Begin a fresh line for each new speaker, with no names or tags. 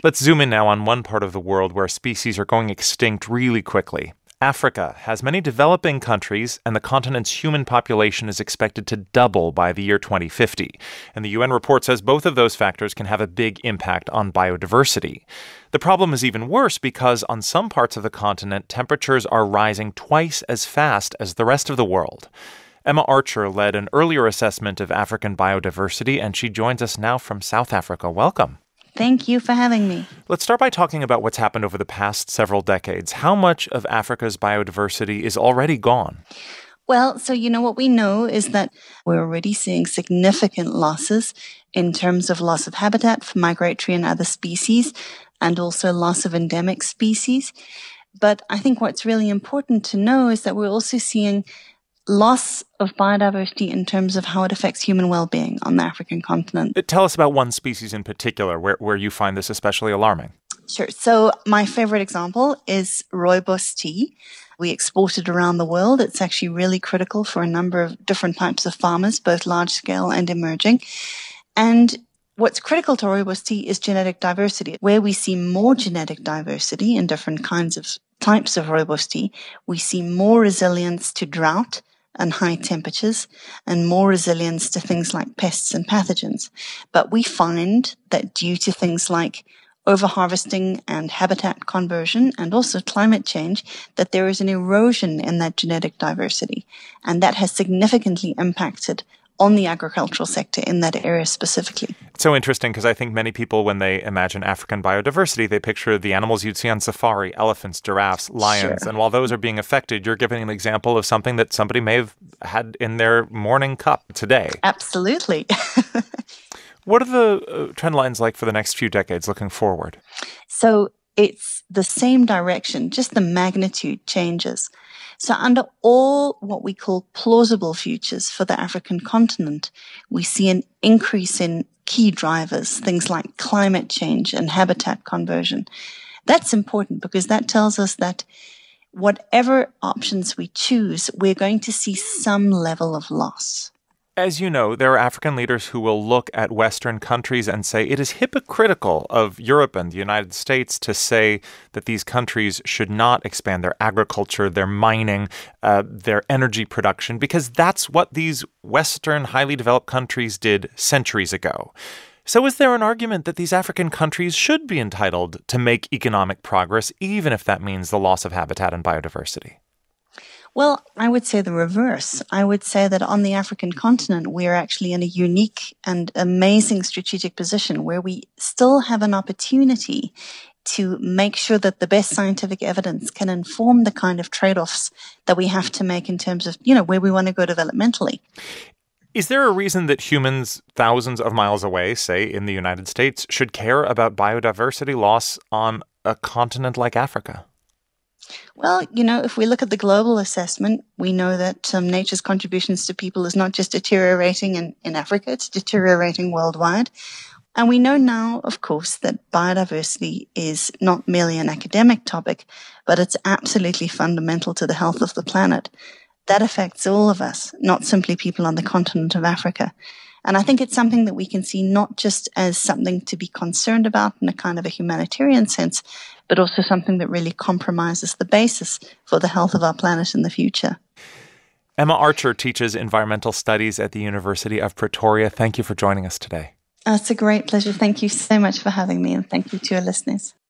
Let's zoom in now on one part of the world where species are going extinct really quickly. Africa has many developing countries, and the continent's human population is expected to double by the year 2050. And the UN report says both of those factors can have a big impact on biodiversity. The problem is even worse because on some parts of the continent, temperatures are rising twice as fast as the rest of the world. Emma Archer led an earlier assessment of African biodiversity, and she joins us now from South Africa. Welcome.
Thank you for having me.
Let's start by talking about what's happened over the past several decades. How much of Africa's biodiversity is already gone?
Well, what we know is that we're already seeing significant losses in terms of loss of habitat for migratory and other species, and also loss of endemic species. But I think what's really important to know is that we're also seeing loss of biodiversity in terms of how it affects human well-being on the African continent.
Tell us about one species in particular where you find this especially alarming.
Sure. So my favorite example is rooibos tea. We export it around the world. It's actually really critical for a number of different types of farmers, both large scale and emerging. And what's critical to rooibos tea is genetic diversity. Where we see more genetic diversity in different types of rooibos tea, we see more resilience to drought and high temperatures, and more resilience to things like pests and pathogens. But we find that due to things like overharvesting and habitat conversion and also climate change, that there is an erosion in that genetic diversity. And that has significantly impacted on the agricultural sector in that area specifically.
It's so interesting because I think many people, when they imagine African biodiversity, they picture the animals you'd see on safari, elephants, giraffes, lions.
Sure.
And while those are being affected, you're giving an example of something that somebody may have had in their morning cup today.
Absolutely.
What are the trend lines like for the next few decades looking forward?
So it's the same direction, just the magnitude changes. So under all what we call plausible futures for the African continent, we see an increase in key drivers, things like climate change and habitat conversion. That's important because that tells us that whatever options we choose, we're going to see some level of loss.
As you know, there are African leaders who will look at Western countries and say it is hypocritical of Europe and the United States to say that these countries should not expand their agriculture, their mining, their energy production, because that's what these Western highly developed countries did centuries ago. So is there an argument that these African countries should be entitled to make economic progress, even if that means the loss of habitat and biodiversity?
Well, I would say the reverse. I would say that on the African continent, we are actually in a unique and amazing strategic position where we still have an opportunity to make sure that the best scientific evidence can inform the kind of trade-offs that we have to make in terms of, where we want to go developmentally.
Is there a reason that humans thousands of miles away, say in the United States, should care about biodiversity loss on a continent like Africa?
Well, if we look at the global assessment, we know that nature's contributions to people is not just deteriorating in Africa, it's deteriorating worldwide. And we know now, of course, that biodiversity is not merely an academic topic, but it's absolutely fundamental to the health of the planet. That affects all of us, not simply people on the continent of Africa. And I think it's something that we can see not just as something to be concerned about in a kind of a humanitarian sense, but also something that really compromises the basis for the health of our planet in the future.
Emma Archer teaches environmental studies at the University of Pretoria. Thank you for joining us today.
It's a great pleasure. Thank you so much for having me, and thank you to your listeners.